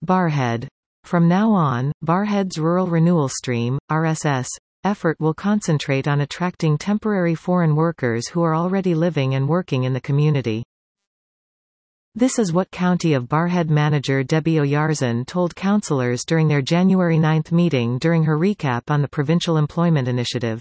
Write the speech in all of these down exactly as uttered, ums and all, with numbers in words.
Barrhead. From now on, Barrhead's Rural Renewal Stream, R S S, effort will concentrate on attracting temporary foreign workers who are already living and working in the community. This is what County of Barrhead Manager Debbie Oyarzun told councillors during their January ninth meeting during her recap on the Provincial Employment Initiative.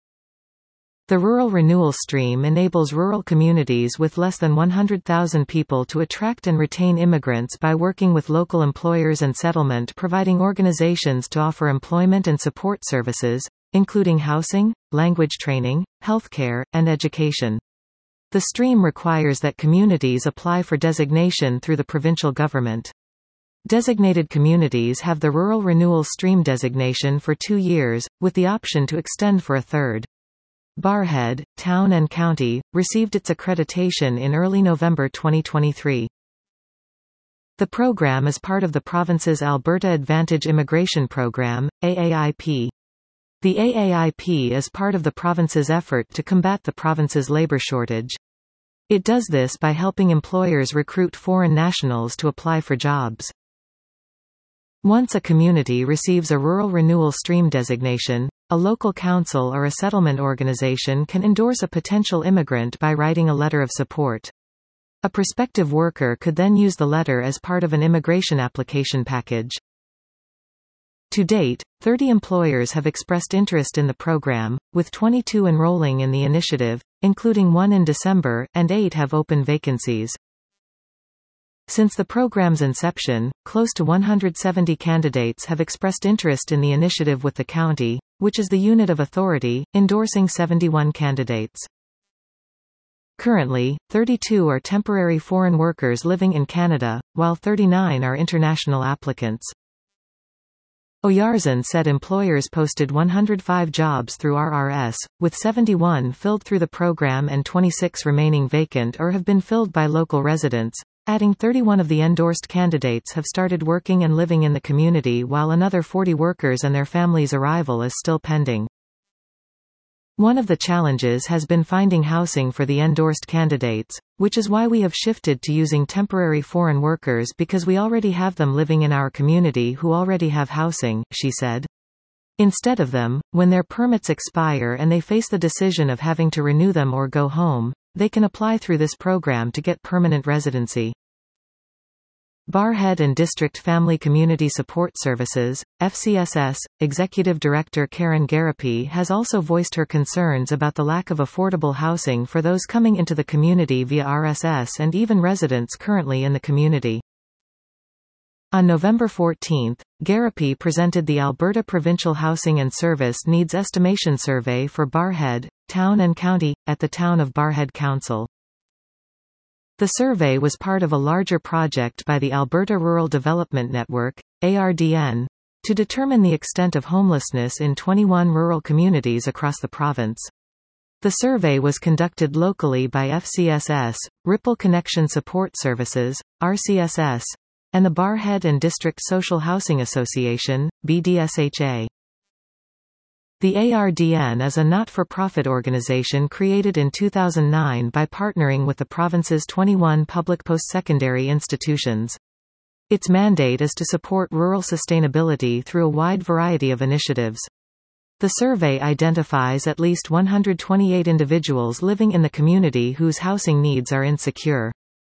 The Rural Renewal Stream enables rural communities with less than one hundred thousand people to attract and retain immigrants by working with local employers and settlement providing organizations to offer employment and support services, including housing, language training, healthcare, and education. The stream requires that communities apply for designation through the provincial government. Designated communities have the Rural Renewal Stream designation for two years, with the option to extend for a third. Barrhead, Town and County, received its accreditation in early November twenty twenty-three. The program is part of the province's Alberta Advantage Immigration Program, A A I P. The A A I P is part of the province's effort to combat the province's labour shortage. It does this by helping employers recruit foreign nationals to apply for jobs. Once a community receives a Rural Renewal Stream designation, a local council or a settlement organization can endorse a potential immigrant by writing a letter of support. A prospective worker could then use the letter as part of an immigration application package. To date, thirty employers have expressed interest in the program, with twenty-two enrolling in the initiative, including one in December, and eight have open vacancies. Since the program's inception, close to one hundred seventy candidates have expressed interest in the initiative, with the county, which is the unit of authority, endorsing seventy-one candidates. Currently, thirty-two are temporary foreign workers living in Canada, while thirty-nine are international applicants. Oyarzun said employers posted one hundred five jobs through R R S, with seventy-one filled through the program and twenty-six remaining vacant or have been filled by local residents, adding thirty-one of the endorsed candidates have started working and living in the community, while another forty workers and their families' arrival is still pending. One of the challenges has been finding housing for the endorsed candidates, which is why we have shifted to using temporary foreign workers, because we already have them living in our community who already have housing, she said. Instead of them, when their permits expire and they face the decision of having to renew them or go home, they can apply through this program to get permanent residency. Barrhead and District Family Community Support Services, F C S S, Executive Director Karen Garapi has also voiced her concerns about the lack of affordable housing for those coming into the community via R S S and even residents currently in the community. On November fourteenth, Garapi presented the Alberta Provincial Housing and Service Needs Estimation Survey for Barrhead, Town and County, at the Town of Barrhead Council. The survey was part of a larger project by the Alberta Rural Development Network, A R D N, to determine the extent of homelessness in twenty-one rural communities across the province. The survey was conducted locally by F C S S, Ripple Connection Support Services, R C S S, and the Barrhead and District Social Housing Association, B D S H A. The A R D N is a not-for-profit organization created in two thousand nine by partnering with the province's twenty-one public post-secondary institutions. Its mandate is to support rural sustainability through a wide variety of initiatives. The survey identifies at least one hundred twenty-eight individuals living in the community whose housing needs are insecure.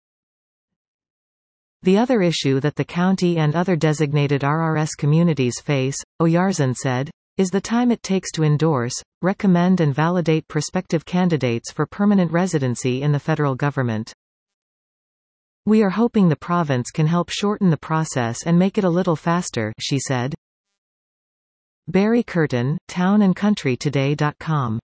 The other issue that the county and other designated R R S communities face, Oyarzun said, is the time it takes to endorse, recommend and validate prospective candidates for permanent residency in the federal government. We are hoping the province can help shorten the process and make it a little faster, she said. Barry Curtin, town and country today dot com